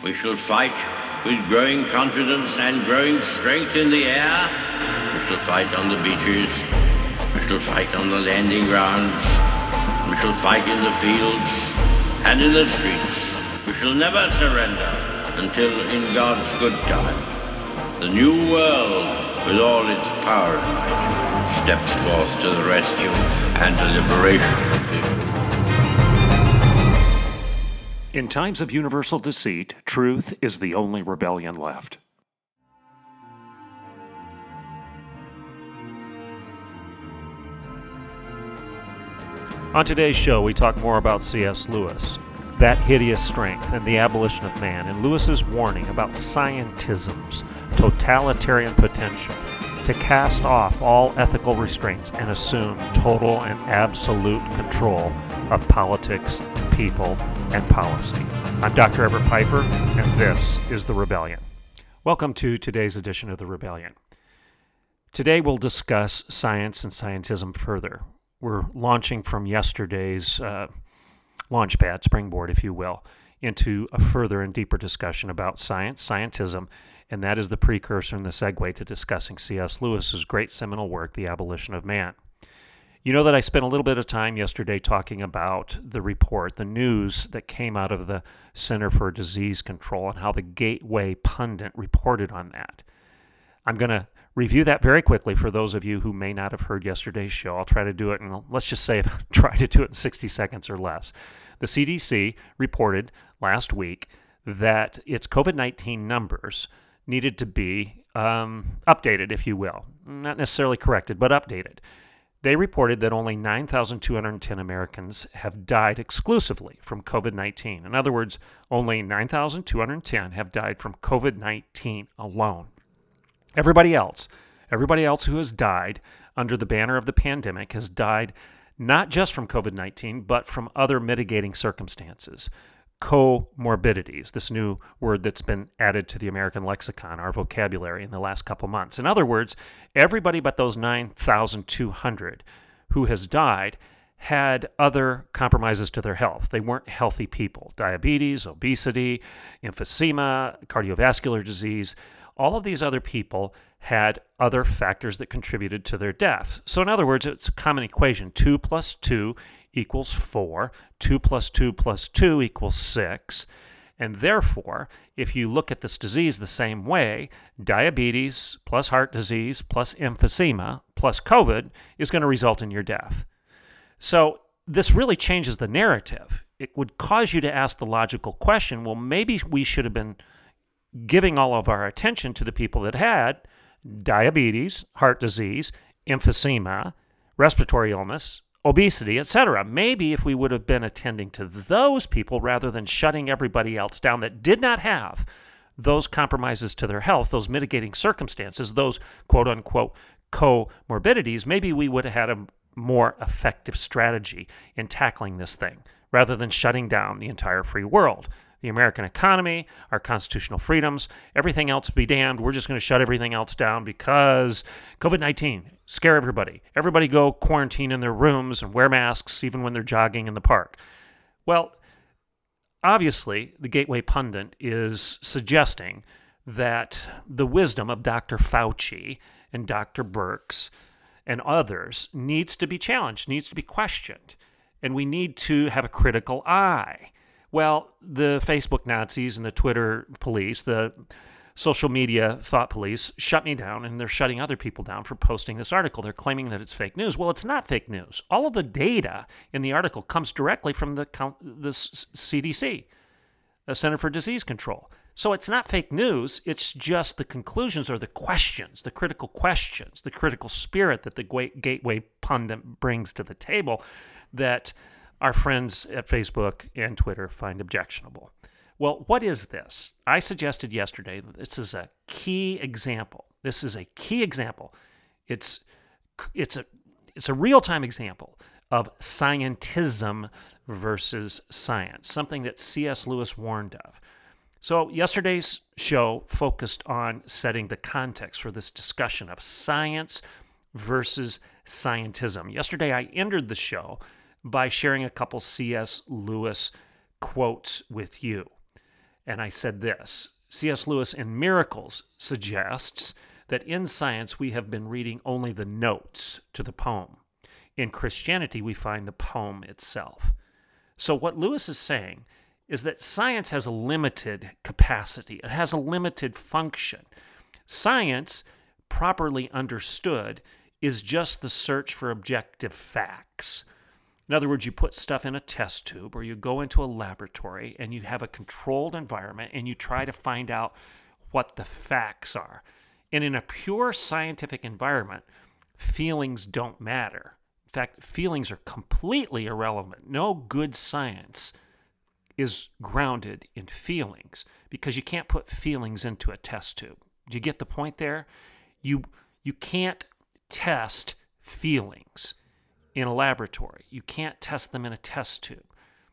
We shall fight with growing confidence and growing strength in the air. We shall fight on the beaches. We shall fight on the landing grounds. We shall fight in the fields and in the streets. We shall never surrender until, in God's good time, the new world, with all its power and might, steps forth to the rescue and the liberation of people. In times of universal deceit, truth is the only rebellion left. On today's show, we talk more about C.S. Lewis, that hideous strength, and the abolition of man, and Lewis's warning about scientism's totalitarian potential to cast off all ethical restraints and assume total and absolute control of politics, people, and policy. I'm Dr. Everett Piper, and this is The Rebellion. Welcome to today's edition of The Rebellion. Today we'll discuss science and scientism further. We're launching from yesterday's launchpad, springboard, if you will, into a further and deeper discussion about science, scientism, and that is the precursor and the segue to discussing C.S. Lewis's great seminal work, The Abolition of Man. You know that I spent a little bit of time yesterday talking about the report, the news that came out of the Center for Disease Control and how the Gateway Pundit reported on that. I'm going to review that very quickly for those of you who may not have heard yesterday's show. I'll try to do it, and let's just say try to do it in 60 seconds or less. The CDC reported last week that its COVID-19 numbers needed to be updated, if you will. Not necessarily corrected, but updated. They reported that only 9,210 Americans have died exclusively from COVID-19. In other words, only 9,210 have died from COVID-19 alone. Everybody else who has died under the banner of the pandemic has died not just from COVID-19, but from other mitigating circumstances. Comorbidities, this new word that's been added to the American lexicon, our vocabulary in the last couple months. In other words, everybody but those 9,200 who has died had other compromises to their health. They weren't healthy people. Diabetes, obesity, emphysema, cardiovascular disease. All of these other people had other factors that contributed to their death. So in other words, it's a common equation. 2 plus 2 equals 4. 2 plus 2 plus 2 equals 6. And therefore, if you look at this disease the same way, diabetes plus heart disease plus emphysema plus COVID is going to result in your death. So this really changes the narrative. It would cause you to ask the logical question, well, maybe we should have been giving all of our attention to the people that had diabetes, heart disease, emphysema, respiratory illness, obesity, etc. Maybe if we would have been attending to those people rather than shutting everybody else down that did not have those compromises to their health, those mitigating circumstances, those quote-unquote comorbidities, maybe we would have had a more effective strategy in tackling this thing rather than shutting down the entire free world. The American economy, our constitutional freedoms, everything else be damned. We're just going to shut everything else down because COVID-19, scare everybody. Everybody go quarantine in their rooms and wear masks even when they're jogging in the park. Well, obviously, the Gateway Pundit is suggesting that the wisdom of Dr. Fauci and Dr. Birx and others needs to be challenged, needs to be questioned, and we need to have a critical eye. Well, the Facebook Nazis and the Twitter police, the social media thought police, shut me down, and they're shutting other people down for posting this article. They're claiming that it's fake news. Well, it's not fake news. All of the data in the article comes directly from the CDC, the Center for Disease Control. So it's not fake news. It's just the conclusions or the questions, the critical questions, the critical spirit that the Gateway Pundit brings to the table that our friends at Facebook and Twitter find objectionable. Well, what is this? I suggested yesterday that this is a key example. It's a real-time example of scientism versus science, something that C.S. Lewis warned of. So yesterday's show focused on setting the context for this discussion of science versus scientism. Yesterday I ended the show by sharing a couple C.S. Lewis quotes with you. And I said this: C.S. Lewis in Miracles suggests that in science we have been reading only the notes to the poem. In Christianity, we find the poem itself. So what Lewis is saying is that science has a limited capacity. It has a limited function. Science, properly understood, is just the search for objective facts. In other words, you put stuff in a test tube or you go into a laboratory and you have a controlled environment and you try to find out what the facts are. And in a pure scientific environment, feelings don't matter. In fact, feelings are completely irrelevant. No good science is grounded in feelings because you can't put feelings into a test tube. Do you get the point there? You can't test feelings in a laboratory. You can't test them in a test tube.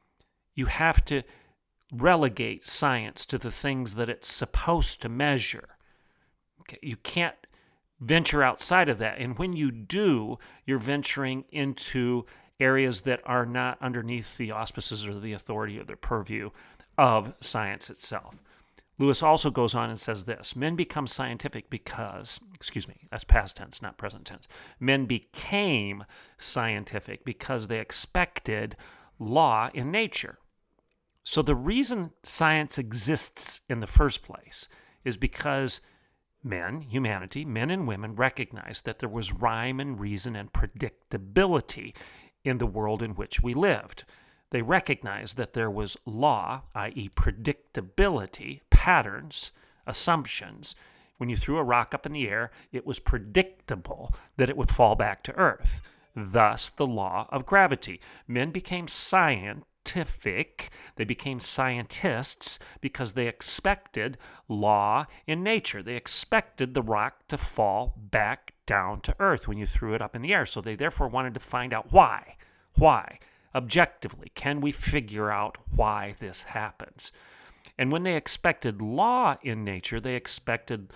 You have to relegate science to the things that it's supposed to measure. Okay? You can't venture outside of that. And when you do, you're venturing into areas that are not underneath the auspices or the authority or the purview of science itself. Lewis also goes on and says this: men become scientific because, that's past tense, not present tense. Men became scientific because they expected law in nature. So the reason science exists in the first place is because humanity, men and women, recognized that there was rhyme and reason and predictability in the world in which we lived. They recognized that there was law, i.e. predictability, patterns, assumptions. When you threw a rock up in the air, it was predictable that it would fall back to earth. Thus, the law of gravity. Men became scientific, they became scientists because they expected law in nature. They expected the rock to fall back down to earth when you threw it up in the air. So they therefore wanted to find out why. Why? Objectively, can we figure out why this happens? And when they expected law in nature, they expected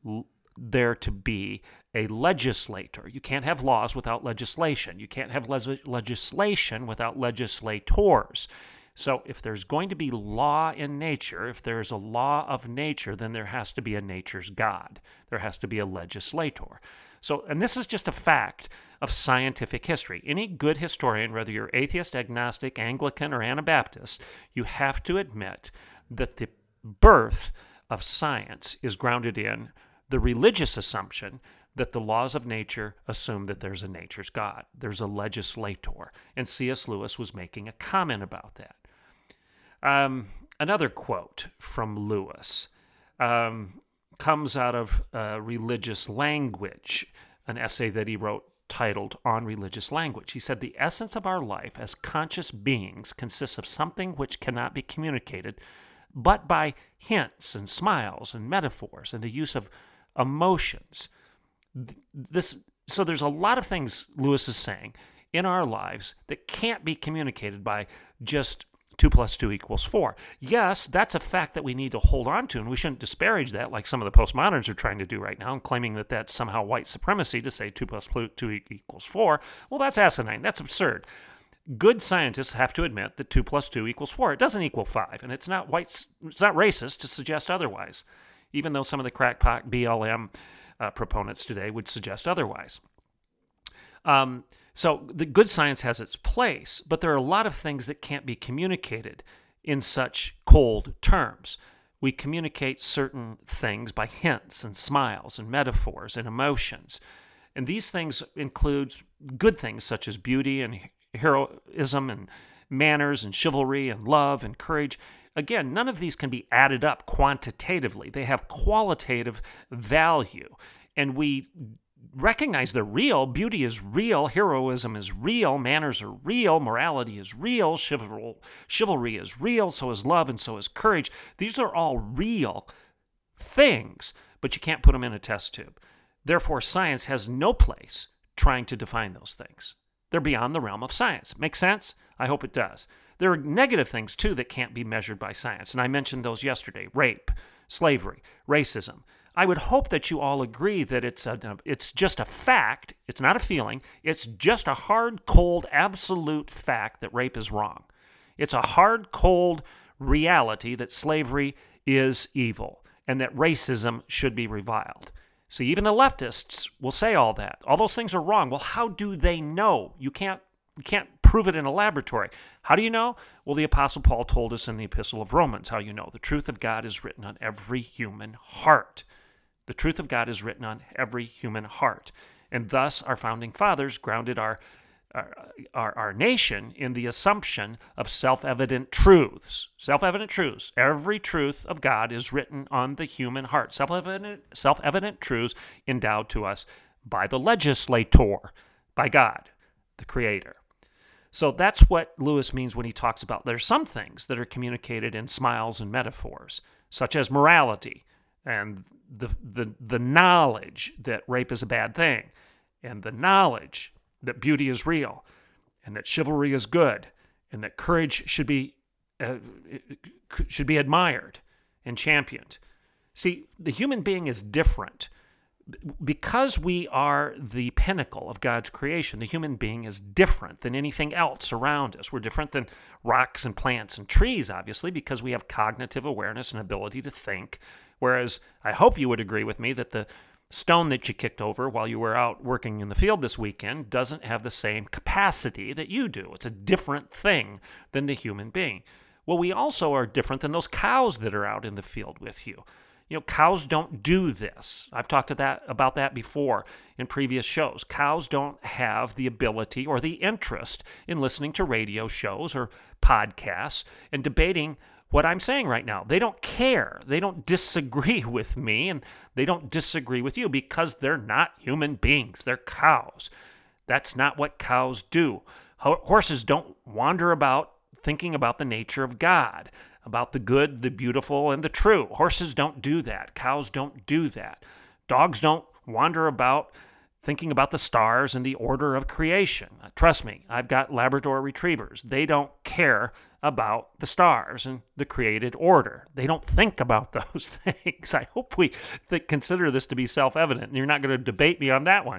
there to be a legislator. You can't have laws without legislation. You can't have legislation without legislators. So if there's going to be law in nature, if there's a law of nature, then there has to be a nature's God. There has to be a legislator. So, and this is just a fact of scientific history. Any good historian, whether you're atheist, agnostic, Anglican, or Anabaptist, you have to admit that the birth of science is grounded in the religious assumption that the laws of nature assume that there's a nature's God. There's a legislator. And C.S. Lewis was making a comment about that. Another quote from Lewis comes out of Religious Language, an essay that he wrote titled On Religious Language. He said, "The essence of our life as conscious beings consists of something which cannot be communicated but by hints and smiles and metaphors and the use of emotions." So there's a lot of things Lewis is saying in our lives that can't be communicated by just 2 + 2 = 4. Yes, that's a fact that we need to hold on to, and we shouldn't disparage that like some of the postmoderns are trying to do right now and claiming that that's somehow white supremacy to say 2 + 2 = 4. Well, that's asinine. That's absurd. Good scientists have to admit that 2 + 2 = 4. It doesn't equal 5, and it's not racist to suggest otherwise, even though some of the crackpot BLM proponents today would suggest otherwise. So the good science has its place, but there are a lot of things that can't be communicated in such cold terms. We communicate certain things by hints and smiles and metaphors and emotions. And these things include good things such as beauty and heroism and manners and chivalry and love and courage. Again, none of these can be added up quantitatively. They have qualitative value. And we recognize they're real. Beauty is real. Heroism is real. Manners are real. Morality is real. Chivalry is real. So is love and so is courage. These are all real things, but you can't put them in a test tube. Therefore, science has no place trying to define those things. They're beyond the realm of science. Make sense? I hope it does. There are negative things, too, that can't be measured by science, and I mentioned those yesterday. Rape, slavery, racism. I would hope that you all agree that it's just a fact. It's not a feeling. It's just a hard, cold, absolute fact that rape is wrong. It's a hard, cold, reality that slavery is evil and that racism should be reviled. See, even the leftists will say all that. All those things are wrong. Well, how do they know? You can't prove it in a laboratory. How do you know? Well, the Apostle Paul told us in the Epistle of Romans how you know. The truth of God is written on every human heart. The truth of God is written on every human heart. And thus, our founding fathers grounded our nation in the assumption of self-evident truths. Self-evident truths. Every truth of God is written on the human heart. Self-evident truths endowed to us by the legislator, by God, the Creator. So that's what Lewis means when he talks about there's some things that are communicated in smiles and metaphors, such as morality and the knowledge that rape is a bad thing, and the knowledge that beauty is real, and that chivalry is good, and that courage should be admired and championed. See, the human being is different. Because we are the pinnacle of God's creation, the human being is different than anything else around us. We're different than rocks and plants and trees, obviously, because we have cognitive awareness and ability to think. Whereas I hope you would agree with me that the stone that you kicked over while you were out working in the field this weekend doesn't have the same capacity that you do. It's a different thing than the human being. Well, we also are different than those cows that are out in the field with you. You know, cows don't do this. I've talked about that before in previous shows. Cows don't have the ability or the interest in listening to radio shows or podcasts and debating what I'm saying right now. They don't care. They don't disagree with me, and they don't disagree with you because they're not human beings. They're cows. That's not what cows do. Horses don't wander about thinking about the nature of God, about the good, the beautiful, and the true. Horses don't do that. Cows don't do that. Dogs don't wander about thinking about the stars and the order of creation. Trust me, I've got Labrador retrievers. They don't care about the stars and the created order. They don't think about those things. I hope we consider this to be self-evident, and you're not going to debate me on that one.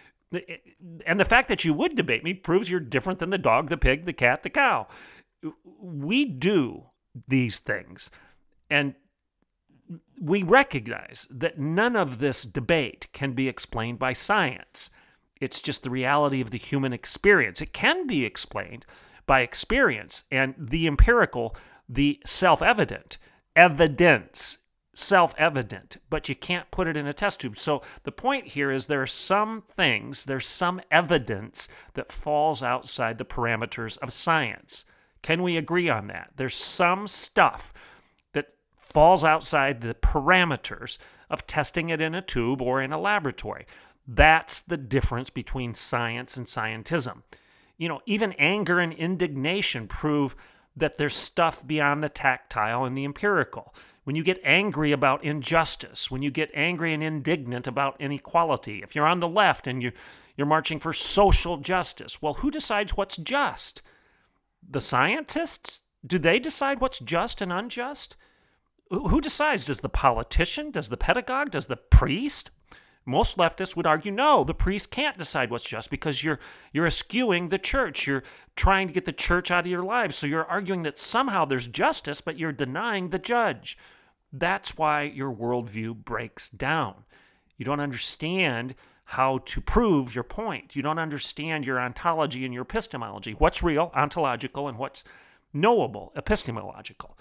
And the fact that you would debate me proves you're different than the dog, the pig, the cat, the cow. We do these things, and we recognize that none of this debate can be explained by science. It's just the reality of the human experience. It can be explained by experience and the empirical, the self-evident, evidence, self-evident, but you can't put it in a test tube. So the point here is there are some things, there's some evidence that falls outside the parameters of science. Can we agree on that? There's some stuff that falls outside the parameters of testing it in a tube or in a laboratory. That's the difference between science and scientism. You know, even anger and indignation prove that there's stuff beyond the tactile and the empirical. When you get angry about injustice, when you get angry and indignant about inequality, if you're on the left and you're marching for social justice, well, who decides what's just? The scientists? Do they decide what's just and unjust? Who decides? Does the politician? Does the pedagogue? Does the priest? Most leftists would argue, no, the priest can't decide what's just because you're eschewing the church. You're trying to get the church out of your lives. So you're arguing that somehow there's justice, but you're denying the judge. That's why your worldview breaks down. You don't understand how to prove your point. You don't understand your ontology and your epistemology. What's real, ontological, and what's knowable, epistemological.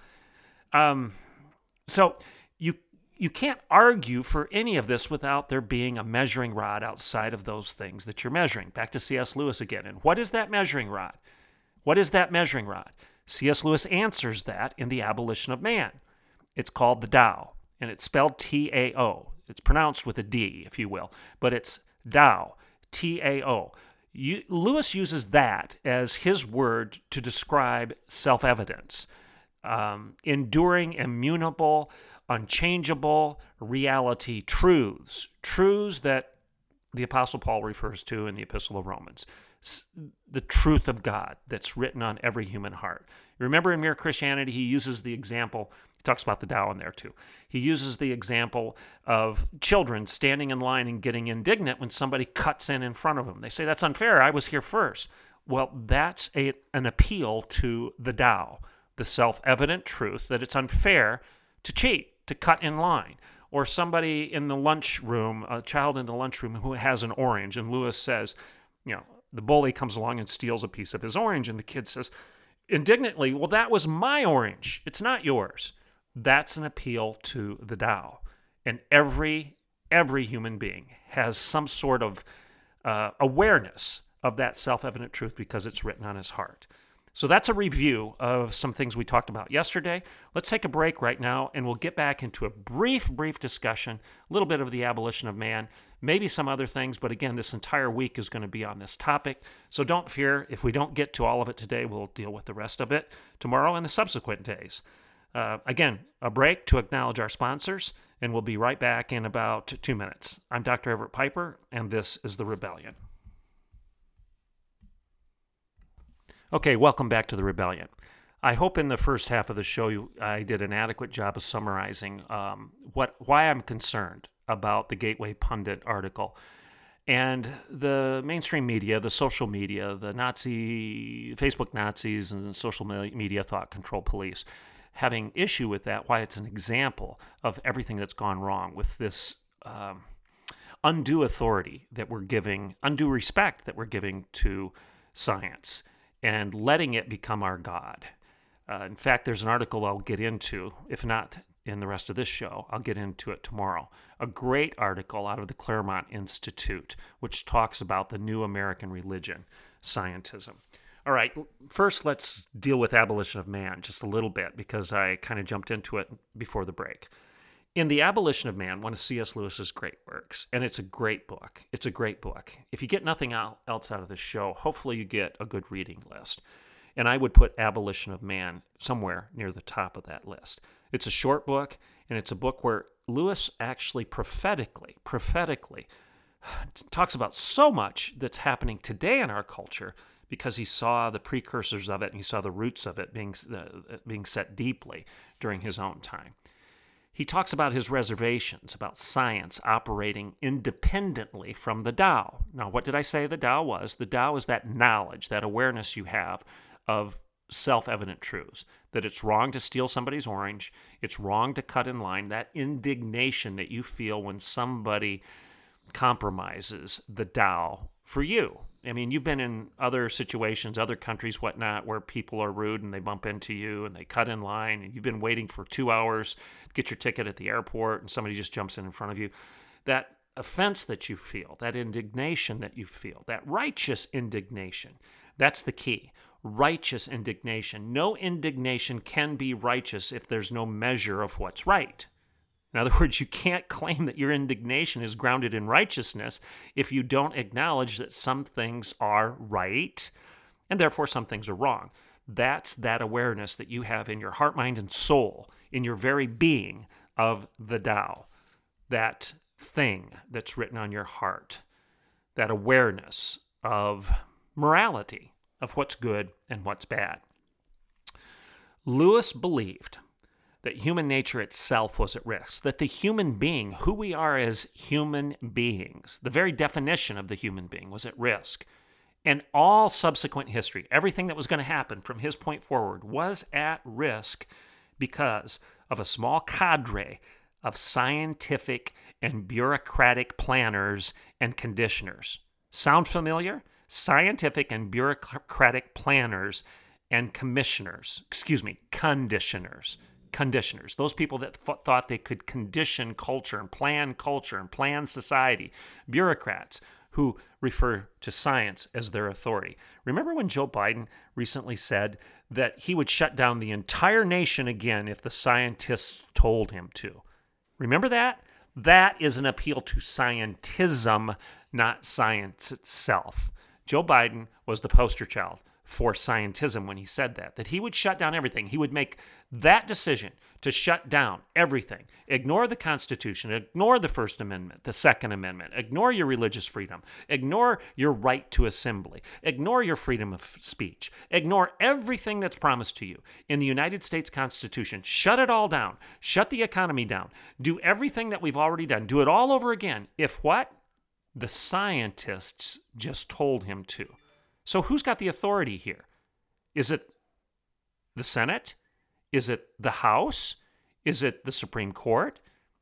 So you can't argue for any of this without there being a measuring rod outside of those things that you're measuring. Back to C.S. Lewis again. And what is that measuring rod? What is that measuring rod? C.S. Lewis answers that in The Abolition of Man. It's called the Tao, and it's spelled T-A-O. It's pronounced with a D, if you will, but it's Tao, T-A-O. Lewis uses that as his word to describe self-evidence, enduring, immutable, unchangeable reality truths that the Apostle Paul refers to in the Epistle of Romans, the truth of God that's written on every human heart. Remember in Mere Christianity, he uses the example, he talks about the Tao in there too. He uses the example of children standing in line and getting indignant when somebody cuts in front of them. They say, that's unfair, I was here first. Well, that's an appeal to the Tao the self-evident truth that it's unfair to cheat, to cut in line. Or somebody in the lunchroom, a child in the lunchroom who has an orange, and Lewis says, the bully comes along and steals a piece of his orange, and the kid says indignantly, well, that was my orange. It's not yours. That's an appeal to the Tao. And every human being has some sort of awareness of that self-evident truth because it's written on his heart. So that's a review of some things we talked about yesterday. Let's take a break right now, and we'll get back into a brief discussion, a little bit of the abolition of man, maybe some other things, but again, this entire week is going to be on this topic. So don't fear. If we don't get to all of it today, we'll deal with the rest of it tomorrow and the subsequent days. Again, a break to acknowledge our sponsors, and we'll be right back in about 2 minutes. I'm Dr. Everett Piper, and this is The Rebellion. Okay, welcome back to The Rebellion. I hope in the first half of the show I did an adequate job of summarizing why I'm concerned about the Gateway Pundit article and the mainstream media, the social media, the Facebook Nazis and social media thought control police having issue with that, why it's an example of everything that's gone wrong with this undue authority that we're giving, undue respect that we're giving to science, and letting it become our God. In fact, there's an article I'll get into, if not in the rest of this show, I'll get into it tomorrow. A great article out of the Claremont Institute, which talks about the new American religion, scientism. All right, first let's deal with abolition of man just a little bit, because I kind of jumped into it before the break. In The Abolition of Man, one of C.S. Lewis's great works, and it's a great book. It's a great book. If you get nothing else out of this show, hopefully you get a good reading list. And I would put Abolition of Man somewhere near the top of that list. It's a short book, and it's a book where Lewis actually prophetically talks about so much that's happening today in our culture, because he saw the precursors of it and he saw the roots of it being set deeply during his own time. He talks about his reservations about science operating independently from the Tao. Now, what did I say the Tao was? The Tao is that knowledge, that awareness you have of self-evident truths, that it's wrong to steal somebody's orange, it's wrong to cut in line, that indignation that you feel when somebody compromises the Tao for you. I mean, you've been in other situations, other countries, whatnot, where people are rude and they bump into you and they cut in line, and you've been waiting for 2 hours to get your ticket at the airport and somebody just jumps in front of you. That offense that you feel, that indignation that you feel, that righteous indignation, that's the key. Righteous indignation. No indignation can be righteous if there's no measure of what's right. In other words, you can't claim that your indignation is grounded in righteousness if you don't acknowledge that some things are right and therefore some things are wrong. That's that awareness that you have in your heart, mind, and soul, in your very being of the Tao, that thing that's written on your heart, that awareness of morality, of what's good and what's bad. Lewis believed that human nature itself was at risk, that the human being, who we are as human beings, the very definition of the human being was at risk. And all subsequent history, everything that was going to happen from his point forward, was at risk because of a small cadre of scientific and bureaucratic planners and conditioners. Sound familiar? Scientific and bureaucratic planners and conditioners. Conditioners, those people that thought they could condition culture and plan society. Bureaucrats who refer to science as their authority. Remember when Joe Biden recently said that he would shut down the entire nation again if the scientists told him to? Remember that? That is an appeal to scientism, not science itself. Joe Biden was the poster child for scientism when he said that he would shut down everything. He would make that decision to shut down everything. Ignore the Constitution, ignore the First Amendment, the Second Amendment, ignore your religious freedom, ignore your right to assembly, ignore your freedom of speech, ignore everything that's promised to you in the United States Constitution. Shut it all down. Shut the economy down. Do everything that we've already done. Do it all over again. If what? The scientists just told him to. So who's got the authority here? Is it the Senate? Is it the House? Is it the Supreme Court?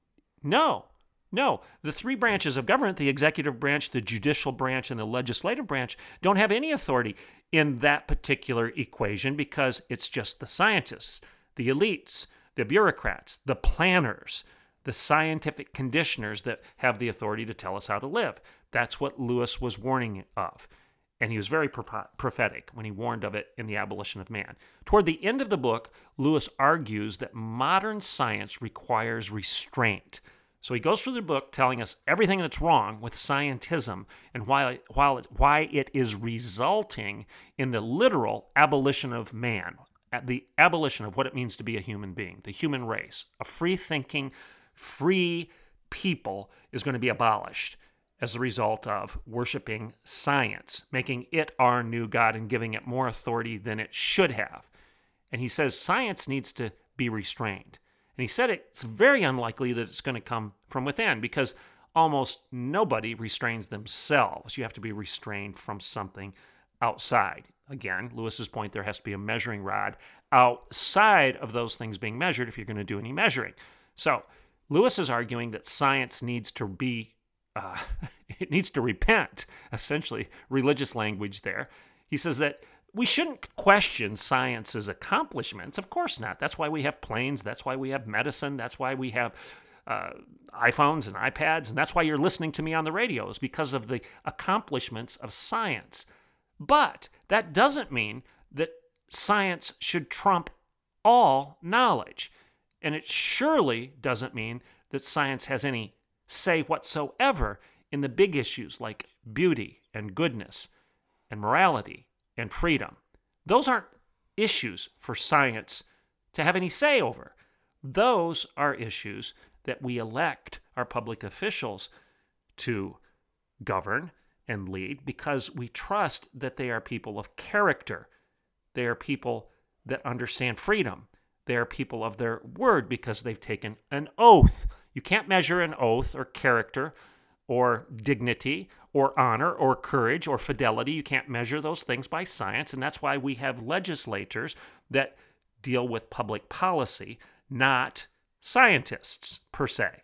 No. The three branches of government, the executive branch, the judicial branch, and the legislative branch, don't have any authority in that particular equation because it's just the scientists, the elites, the bureaucrats, the planners, the scientific conditioners that have the authority to tell us how to live. That's what Lewis was warning of. And he was very prophetic when he warned of it in The Abolition of Man. Toward the end of the book, Lewis argues that modern science requires restraint. So he goes through the book telling us everything that's wrong with scientism and why it is resulting in the literal abolition of man, the abolition of what it means to be a human being, the human race. A free-thinking, free people is going to be abolished as a result of worshiping science, making it our new God and giving it more authority than it should have. And he says science needs to be restrained. And he said it's very unlikely that it's going to come from within because almost nobody restrains themselves. You have to be restrained from something outside. Again, Lewis's point, there has to be a measuring rod outside of those things being measured if you're going to do any measuring. So Lewis is arguing that science needs to be it needs to repent, essentially, religious language there. He says that we shouldn't question science's accomplishments. Of course not. That's why we have planes. That's why we have medicine. That's why we have iPhones and iPads. And that's why you're listening to me on the radio, is because of the accomplishments of science. But that doesn't mean that science should trump all knowledge. And it surely doesn't mean that science has any say whatsoever in the big issues like beauty and goodness and morality and freedom. Those aren't issues for science to have any say over. Those are issues that we elect our public officials to govern and lead because we trust that they are people of character. They are people that understand freedom. They are people of their word because they've taken an oath. You can't measure an oath or character or dignity or honor or courage or fidelity. You can't measure those things by science, and that's why we have legislators that deal with public policy, not scientists per se.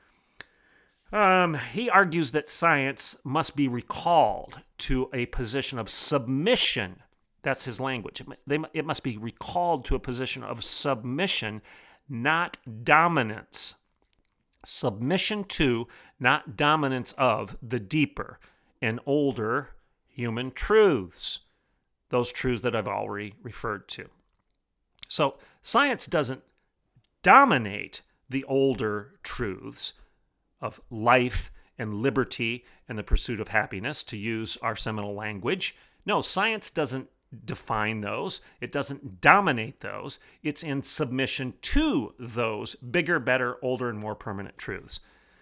He argues that science must be recalled to a position of submission. That's his language. It must be recalled to a position of submission, not dominance. Submission to, not dominance of, the deeper and older human truths. Those truths that I've already referred to. So science doesn't dominate the older truths of life and liberty and the pursuit of happiness, to use our seminal language. No, science doesn't define those. It doesn't dominate those. It's in submission to those bigger, better, older, and more permanent truths.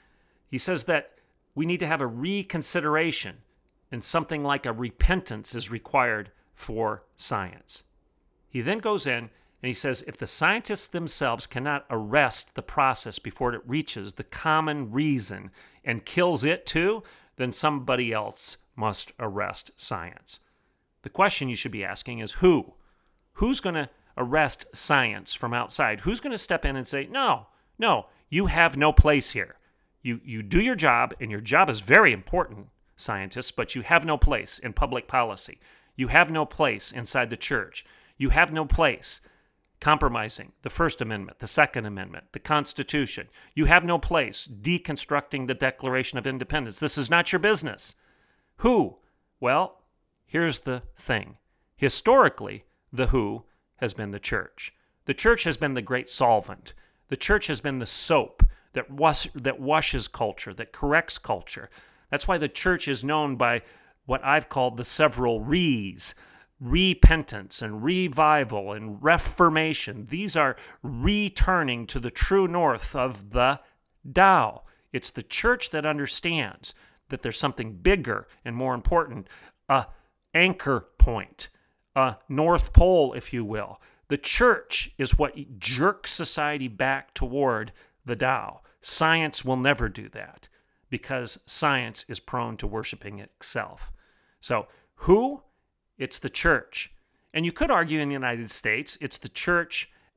He says that we need to have a reconsideration, and something like a repentance is required for science. He then goes in and he says if the scientists themselves cannot arrest the process before it reaches the common reason and kills it too, then somebody else must arrest science. The question you should be asking is who? Who's going to arrest science from outside? Who's going to step in and say, no, you have no place here. You do your job, and your job is very important, scientists, but you have no place in public policy. You have no place inside the church. You have no place compromising the First Amendment, the Second Amendment, the Constitution. You have no place deconstructing the Declaration of Independence. This is not your business. Who? Well, here's the thing. Historically, the who has been the church. The church has been the great solvent. The church has been the soap that washes culture, that corrects culture. That's why the church is known by what I've called the several re's. Repentance and revival and reformation. These are returning to the true north of the Tao. It's the church that understands that there's something bigger and more important, a anchor point, a North Pole, if you will. The church is what jerks society back toward the Tao. Science will never do that because science is prone to worshiping itself. So who? It's the church. And you could argue in the United States, it's the church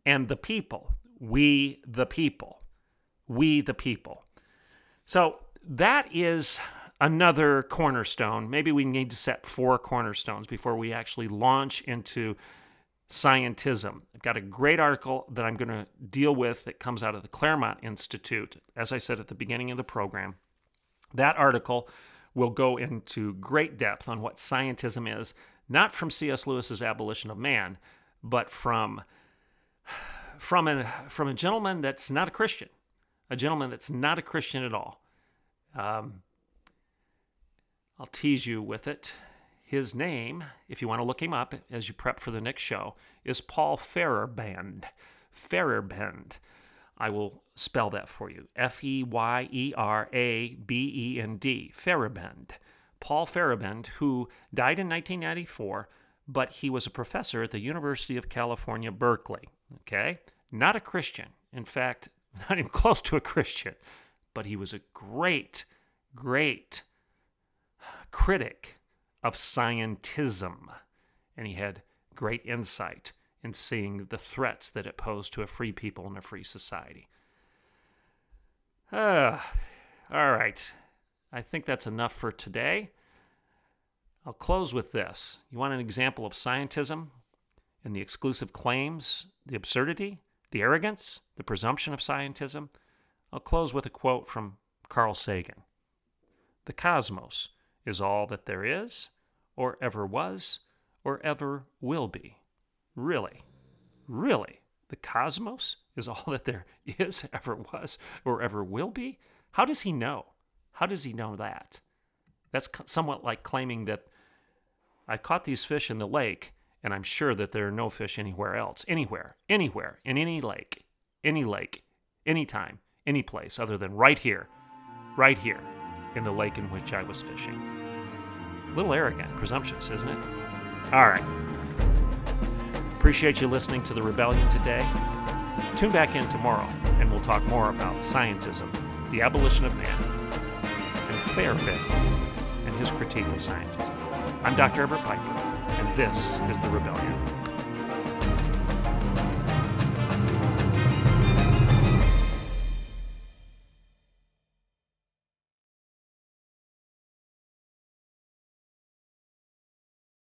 and the people. We the people. We the people. So that is another cornerstone. Maybe we need to set 4 cornerstones before we actually launch into scientism. I've got a great article that I'm going to deal with that comes out of the Claremont Institute, as I said at the beginning of the program. That article will go into great depth on what scientism is, not from C.S. Lewis's Abolition of Man, but from a gentleman that's not a Christian, a gentleman that's not a Christian at all. I'll tease you with it. His name, if you want to look him up as you prep for the next show, is Paul Feyerabend. Feyerabend. I will spell that for you. Feyerabend. Feyerabend. Paul Feyerabend, who died in 1994, but he was a professor at the University of California, Berkeley. Okay? Not a Christian. In fact, not even close to a Christian. But he was a great, great critic of scientism. And he had great insight in seeing the threats that it posed to a free people and a free society. All right. I think that's enough for today. I'll close with this. You want an example of scientism and the exclusive claims, the absurdity, the arrogance, the presumption of scientism? I'll close with a quote from Carl Sagan. The cosmos is all that there is, or ever was, or ever will be. Really? Really? The cosmos is all that there is, ever was, or ever will be? How does he know? How does he know that? That's somewhat like claiming that I caught these fish in the lake, and I'm sure that there are no fish anywhere else. Anywhere, in any lake, anytime, any place, other than right here, in the lake in which I was fishing. A little arrogant, presumptuous, isn't it? All right. Appreciate you listening to The Rebellion today. Tune back in tomorrow, and we'll talk more about scientism, the abolition of man, and Feyerabend and his critique of scientism. I'm Dr. Everett Piper, and this is The Rebellion.